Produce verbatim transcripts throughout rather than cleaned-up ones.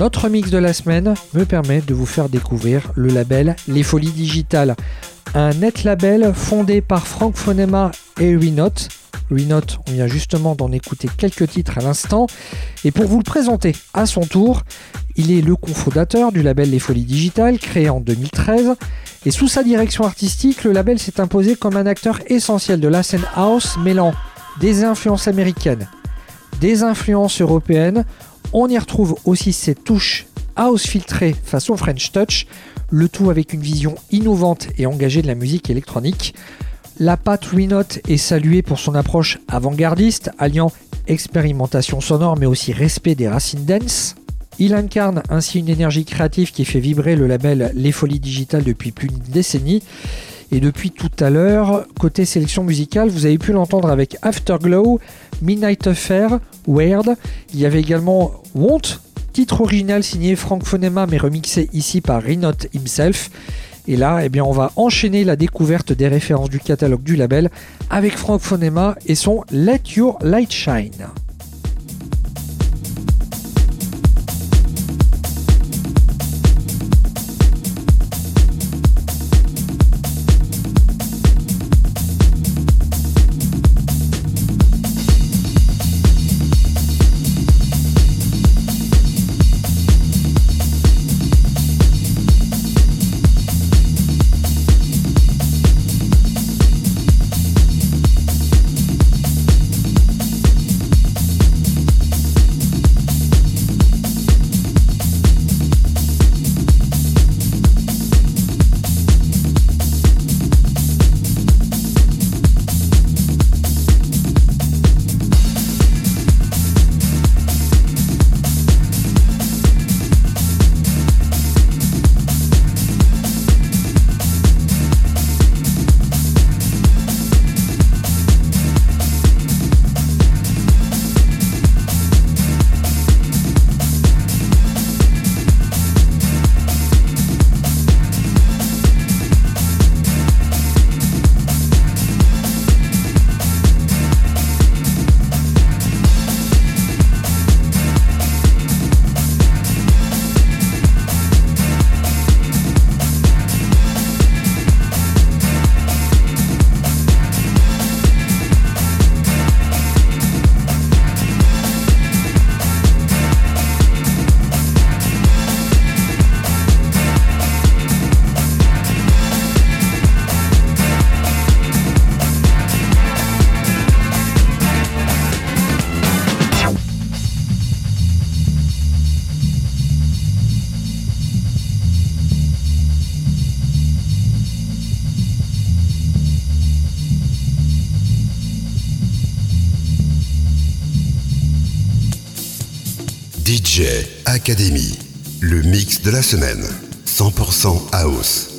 notre mix de la semaine me permet de vous faire découvrir le label Les Folies Digitales, un net label fondé par Franck Fonema et Ruinote. Ruinote, on vient justement d'en écouter quelques titres à l'instant. Et pour vous le présenter à son tour, il est le cofondateur du label Les Folies Digitales, créé en deux mille treize. Et sous sa direction artistique, le label s'est imposé comme un acteur essentiel de la scène house, mêlant des influences américaines, des influences européennes. On y retrouve aussi ses touches house filtrées façon French Touch, le tout avec une vision innovante et engagée de la musique électronique. La patte Ruinote est saluée pour son approche avant-gardiste, alliant expérimentation sonore mais aussi respect des racines dance. Il incarne ainsi une énergie créative qui fait vibrer le label Les Folies Digitales depuis plus d'une décennie. Et depuis tout à l'heure, côté sélection musicale, vous avez pu l'entendre avec Afterglow, Midnight Affair, Weird. Il y avait également Want, titre original signé Franck Fonema mais remixé ici par Ruinote himself. Et là, eh bien, on va enchaîner la découverte des références du catalogue du label avec Franck Fonema et son Let Your Light Shine. D J Academy, le mix de la semaine, cent pour cent house.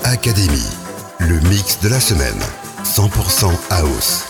Academy, le mix de la semaine, cent pour cent house.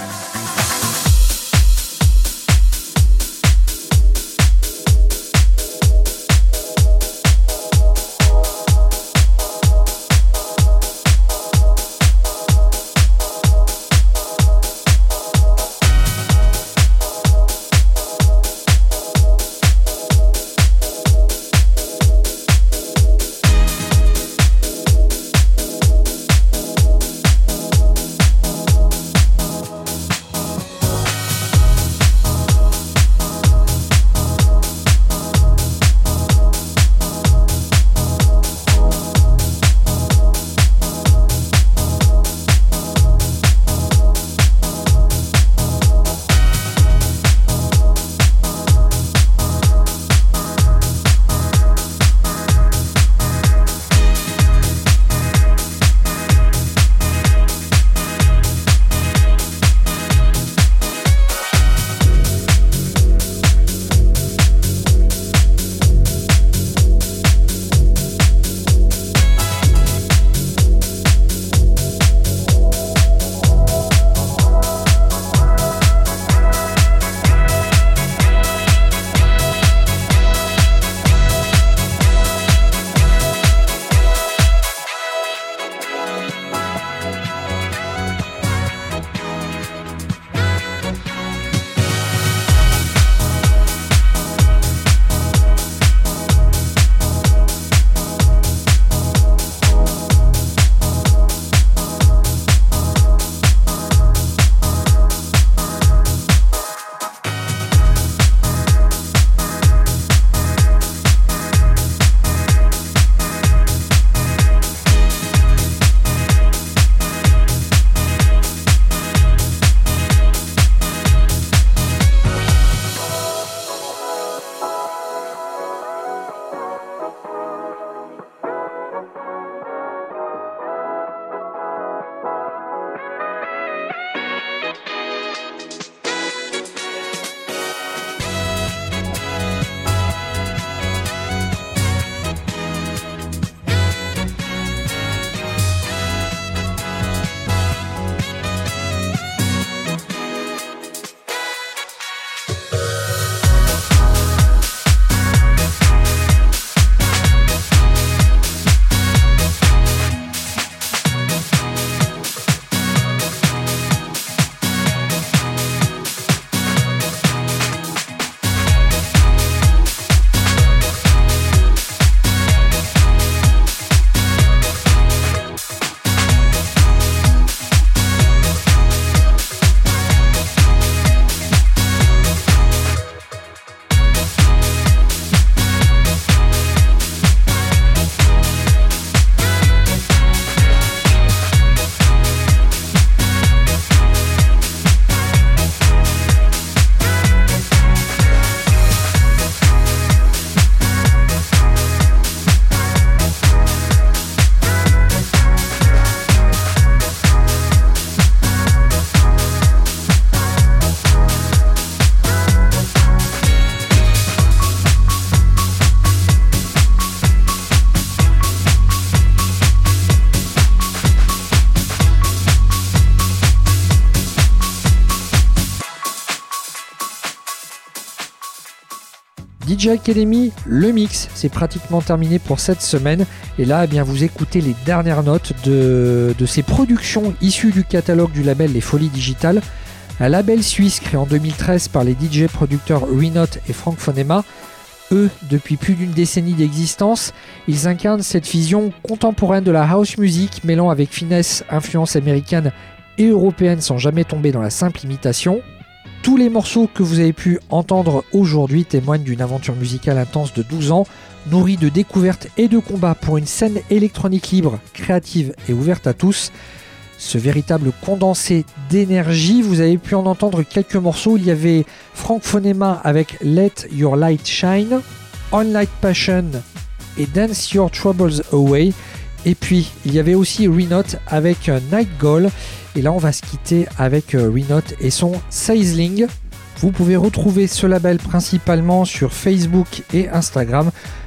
D J Academy, le mix, c'est pratiquement terminé pour cette semaine. Et là, eh bien, vous écoutez les dernières notes de, de ces productions issues du catalogue du label Les Folies Digitales. Un label suisse créé en deux mille treize par les D J producteurs Renote et Frank Fonema. Eux, depuis plus d'une décennie d'existence, ils incarnent cette vision contemporaine de la house music, mêlant avec finesse influences américaines et européennes sans jamais tomber dans la simple imitation. Tous les morceaux que vous avez pu entendre aujourd'hui témoignent d'une aventure musicale intense de douze ans, nourrie de découvertes et de combats pour une scène électronique libre, créative et ouverte à tous. Ce véritable condensé d'énergie, vous avez pu en entendre quelques morceaux. Il y avait Frank Fonema avec Let Your Light Shine, On Light Passion et Dance Your Troubles Away. Et puis, il y avait aussi Renote avec Night Goal. Et là, on va se quitter avec Renote et son Sizzling. Vous pouvez retrouver ce label principalement sur Facebook et Instagram.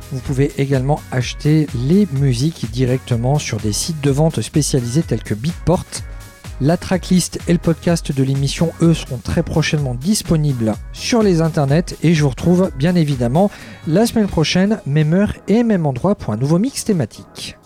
Vous pouvez également acheter les musiques directement sur des sites de vente spécialisés tels que Beatport. La tracklist et le podcast de l'émission, eux, seront très prochainement disponibles sur les internets et je vous retrouve bien évidemment la semaine prochaine, même heure et même endroit pour un nouveau mix thématique.